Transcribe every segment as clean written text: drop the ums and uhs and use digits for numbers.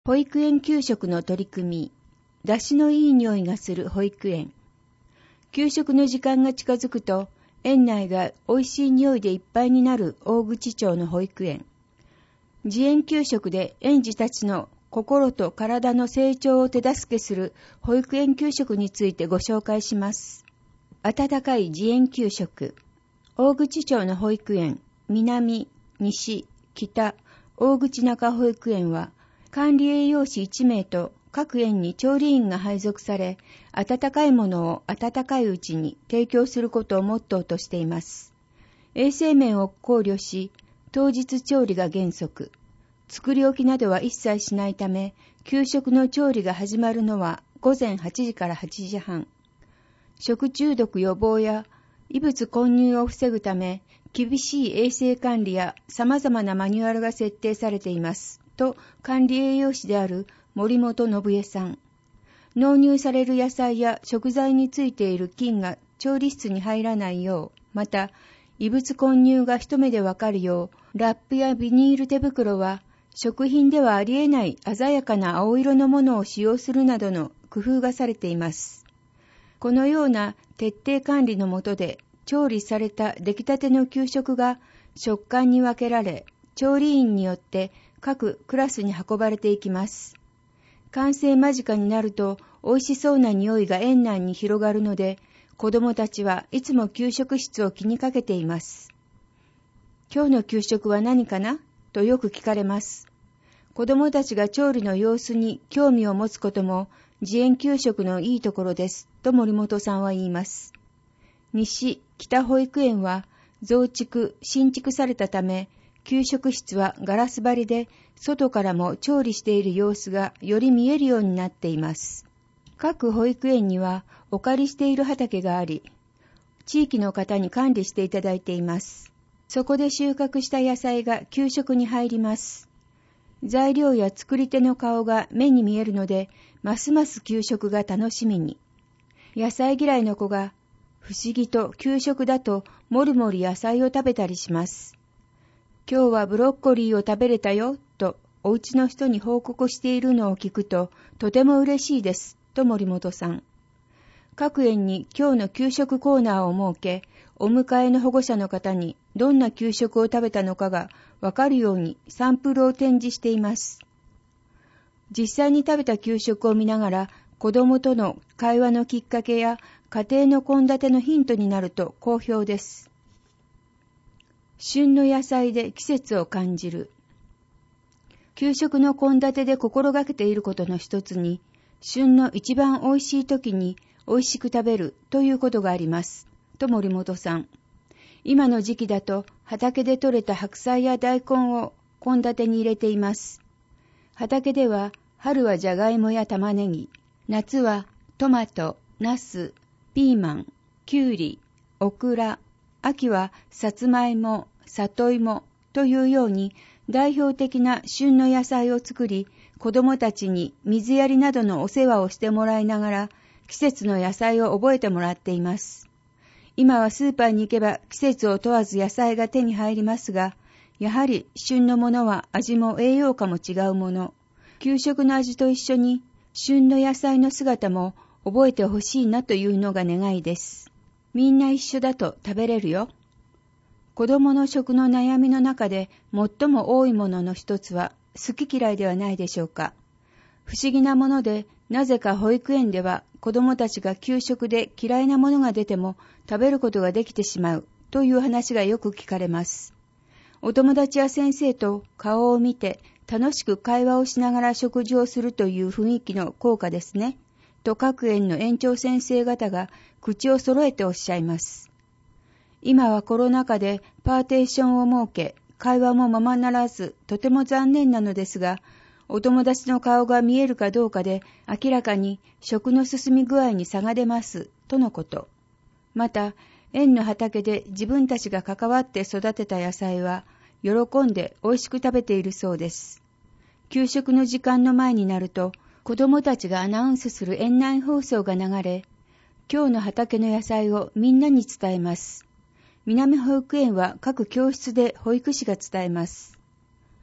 保育園給食の取り組み、出汁のいい匂いがする保育園。給食の時間が近づくと、園内が美味しい匂いでいっぱいになる大口町の保育園。自園給食で園児たちの心と体の成長を手助けする保育園給食についてご紹介します。温かい自園給食。大口町の保育園、南、西、北、大口中保育園は、管理栄養士1名と各園に調理員が配属され、温かいものを温かいうちに提供することをモットーとしています。衛生面を考慮し、当日調理が原則。作り置きなどは一切しないため、給食の調理が始まるのは午前8時から8時半。食中毒予防や異物混入を防ぐため、厳しい衛生管理や様々なマニュアルが設定されています。と管理栄養士である森本信江さん。納入される野菜や食材についている菌が調理室に入らないよう、また異物混入が一目でわかるよう、ラップやビニール手袋は食品ではありえない鮮やかな青色のものを使用するなどの工夫がされています。このような徹底管理の下で調理された出来たての給食が食管に分けられ、調理員によって各クラスに運ばれていきます。完成間近になると美味しそうな匂いが園内に広がるので、子どもたちはいつも給食室を気にかけています。今日の給食は何かなとよく聞かれます。子どもたちが調理の様子に興味を持つことも自園給食のいいところですと森本さんは言います。西北保育園は増築・新築されたため、給食室はガラス張りで、外からも調理している様子がより見えるようになっています。各保育園にはお借りしている畑があり、地域の方に管理していただいています。そこで収穫した野菜が給食に入ります。材料や作り手の顔が目に見えるので、ますます給食が楽しみに。野菜嫌いの子が不思議と給食だともりもり野菜を食べたりします。今日はブロッコリーを食べれたよとお家の人に報告しているのを聞くととても嬉しいですと森本さん。各園に今日の給食コーナーを設け、お迎えの保護者の方にどんな給食を食べたのかがわかるようにサンプルを展示しています。実際に食べた給食を見ながら子どもとの会話のきっかけや家庭の献立のヒントになると好評です。旬の野菜で季節を感じる。給食の献立で心がけていることの一つに、旬の一番おいしい時においしく食べるということがあります。と森本さん。今の時期だと畑で採れた白菜や大根を献立に入れています。畑では春はじゃがいもや玉ねぎ、夏はトマト、ナス、ピーマン、キュウリ、オクラ、秋はさつまいも、里芋というように代表的な旬の野菜を作り、子どもたちに水やりなどのお世話をしてもらいながら、季節の野菜を覚えてもらっています。今はスーパーに行けば季節を問わず野菜が手に入りますが、やはり旬のものは味も栄養価も違うもの。給食の味と一緒に旬の野菜の姿も覚えてほしいなというのが願いです。みんな一緒だと食べれるよ。子供の食の悩みの中で最も多いものの一つは好き嫌いではないでしょうか。不思議なもので、なぜか保育園では子供たちが給食で嫌いなものが出ても食べることができてしまうという話がよく聞かれます。お友達や先生と顔を見て楽しく会話をしながら食事をするという雰囲気の効果ですね。と各園の園長先生方が口を揃えておっしゃいます。今はコロナ禍でパーテーションを設け、会話もままならず、とても残念なのですが、お友達の顔が見えるかどうかで、明らかに食の進み具合に差が出ます、とのこと。また、園の畑で自分たちが関わって育てた野菜は、喜んで美味しく食べているそうです。給食の時間の前になると、子供たちがアナウンスする園内放送が流れ、今日の畑の野菜をみんなに伝えます。南保育園は各教室で保育士が伝えます。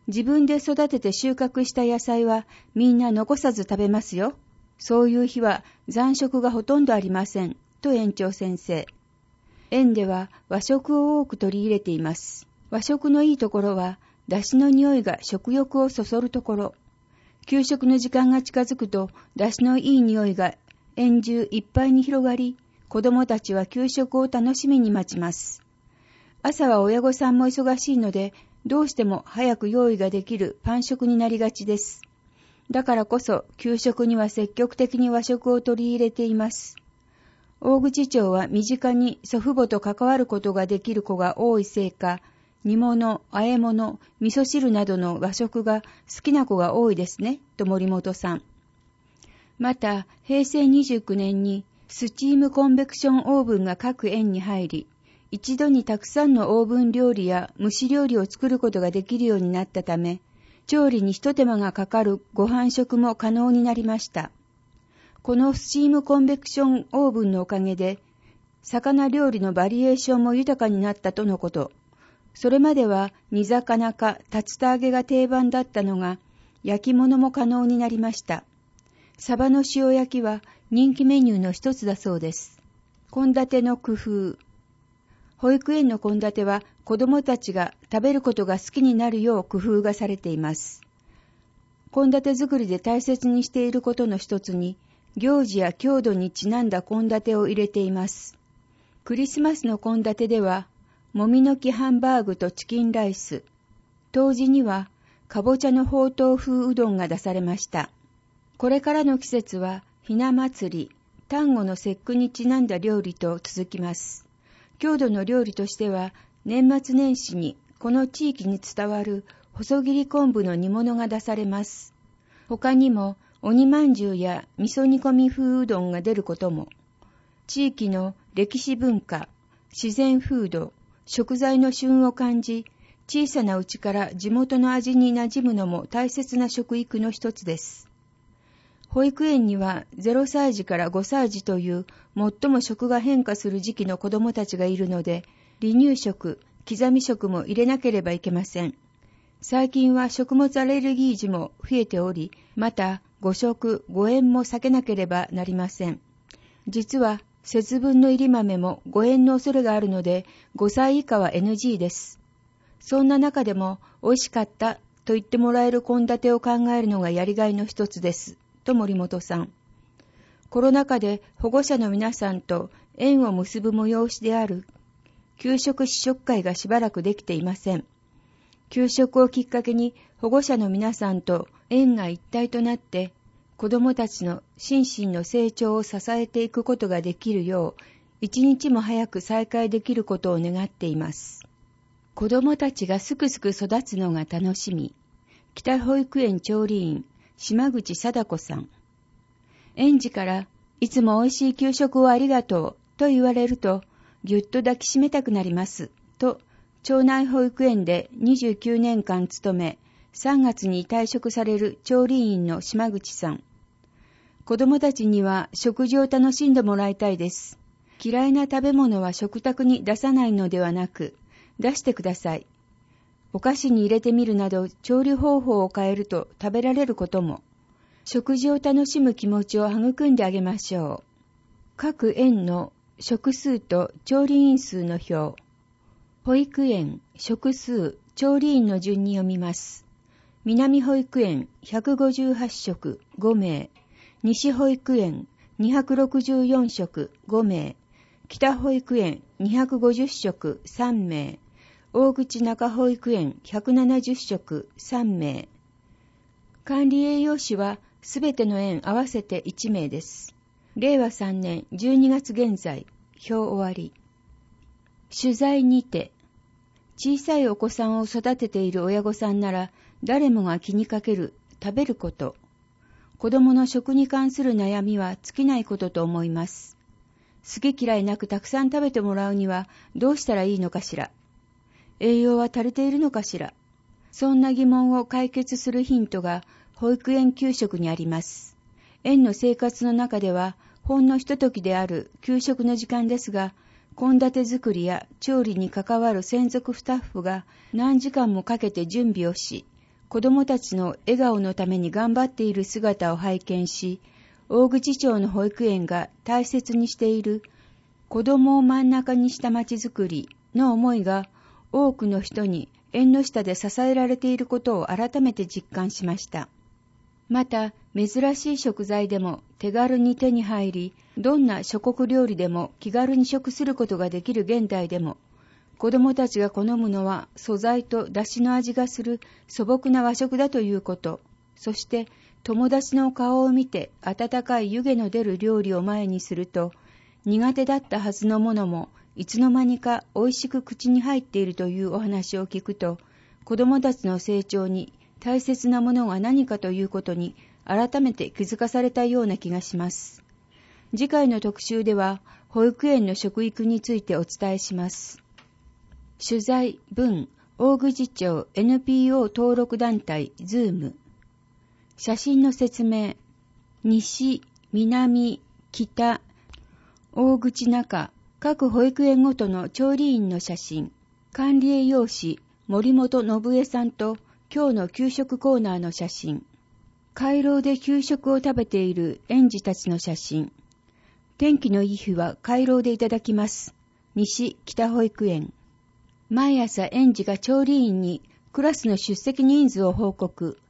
自分で育てて収穫した野菜はみんな残さず食べますよ。そういう日は残食がほとんどありません。と園長先生。園では和食を多く取り入れています。和食のいいところは、出汁の匂いが食欲をそそるところ。給食の時間が近づくと、出汁のいい匂いが園中いっぱいに広がり、子供たちは給食を楽しみに待ちます。朝は親御さんも忙しいので、どうしても早く用意ができるパン食になりがちです。だからこそ、給食には積極的に和食を取り入れています。大口町は身近に祖父母と関わることができる子が多いせいか、煮物、和え物、味噌汁などの和食が好きな子が多いですね、と森本さん。また、平成29年にスチームコンベクションオーブンが各園に入り、一度にたくさんのオーブン料理や蒸し料理を作ることができるようになったため、調理に一手間がかかるご飯食も可能になりました。このスチームコンベクションオーブンのおかげで、魚料理のバリエーションも豊かになったとのこと。それまでは煮魚か竜田揚げが定番だったのが、焼き物も可能になりました。サバの塩焼きは人気メニューの一つだそうです。献立の工夫。保育園の献立は子どもたちが食べることが好きになるよう工夫がされています。献立作りで大切にしていることの一つに、行事や郷土にちなんだ献立を入れています。クリスマスの献立では、もみの木ハンバーグとチキンライス。当時には、かぼちゃのほうとう風うどんが出されました。これからの季節は、ひな祭り、端午の節句にちなんだ料理と続きます。郷土の料理としては、年末年始にこの地域に伝わる細切り昆布の煮物が出されます。他にも、鬼まんじゅうや味噌煮込み風うどんが出ることも、地域の歴史文化、自然風土、食材の旬を感じ、小さなうちから地元の味に馴染むのも大切な食育の一つです。保育園には0歳児から5歳児という最も食が変化する時期の子どもたちがいるので、離乳食、刻み食も入れなければいけません。最近は食物アレルギー児も増えており、また誤食、誤嚥も避けなければなりません。実は節分の入り豆も誤嚥の恐れがあるので、5歳以下は NG です。そんな中でも美味しかったと言ってもらえる献立を考えるのがやりがいの一つです。と森本さん。コロナ禍で保護者の皆さんと縁を結ぶ催しである給食試食会がしばらくできていません。給食をきっかけに保護者の皆さんと縁が一体となって子どもたちの心身の成長を支えていくことができるよう一日も早く再開できることを願っています。子どもたちがすくすく育つのが楽しみ。北保育園調理員島口貞子さん。園児からいつも美味しい給食をありがとうと言われるとぎゅっと抱きしめたくなりますと町内保育園で29年間勤め3月に退職される調理員の島口さん。子どもたちには食事を楽しんでもらいたいです。嫌いな食べ物は食卓に出さないのではなく、出してください。お菓子に入れてみるなど調理方法を変えると食べられることも、食事を楽しむ気持ちを育んであげましょう。各園の食数と調理員数の表。保育園、食数、調理員の順に読みます。南保育園158食5名、西保育園264食5名、北保育園250食3名、大口中保育園170食3名。管理栄養士はすべての園合わせて1名です。令和3年12月現在、表終わり。取材にて、小さいお子さんを育てている親御さんなら誰もが気にかける食べること。子供の食に関する悩みは尽きないことと思います。好き嫌いなくたくさん食べてもらうにはどうしたらいいのかしら。栄養は足りているのかしら。そんな疑問を解決するヒントが保育園給食にあります。園の生活の中ではほんのひとときである給食の時間ですが、献立作りや調理に関わる専属スタッフが何時間もかけて準備をし、 子供たちの笑顔のために頑張っている姿を拝見し、大口町の保育園が大切にしている子供を真ん中にしたまちづくりの思いが多くの人に縁の下で支えられていることを改めて実感しました。また、珍しい食材でも手軽に手に入り、どんな諸国料理でも気軽に食することができる現代でも、子供たちが好むのは素材と出汁の味がする素朴な和食だということ、そして友達の顔を見て温かい湯気の出る料理を前にすると、苦手だったはずのものもいつの間にか美味しく口に入っているというお話を聞くと、子供たちの成長に大切なものが何かということに改めて気づかされたような気がします。次回の特集では保育園の食育についてお伝えします。取材文大口町 NPO 登録団体ズーム。写真の説明。西、南、北、大口中、各保育園ごとの調理員の写真。管理栄養士森本信江さんと今日の給食コーナーの写真。回廊で給食を食べている園児たちの写真。天気のいい日は回廊でいただきます。西北保育園。毎朝園児が調理員にクラスの出席人数を報告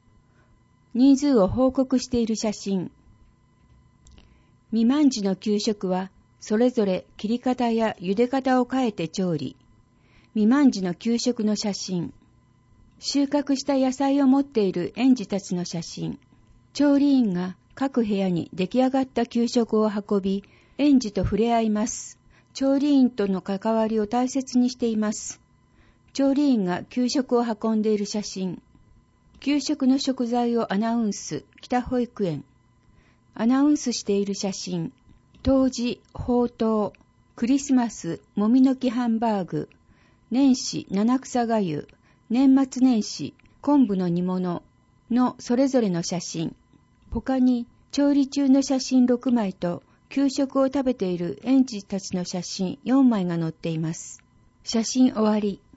している写真。未満児の給食はそれぞれ切り方や茹で方を変えて調理。未満児の給食の写真。収穫した野菜を持っている園児たちの写真。調理員が各部屋に出来上がった給食を運び、園児と触れ合います。調理員との関わりを大切にしています。調理員が給食を運んでいる写真。給食の食材をアナウンス、北保育園。アナウンスしている写真。冬至、ほうとう、クリスマス、もみの木ハンバーグ、年始、七草がゆ、年末年始、昆布の煮物のそれぞれの写真。他に調理中の写真6枚と給食を食べている園児たちの写真4枚が載っています。写真終わり。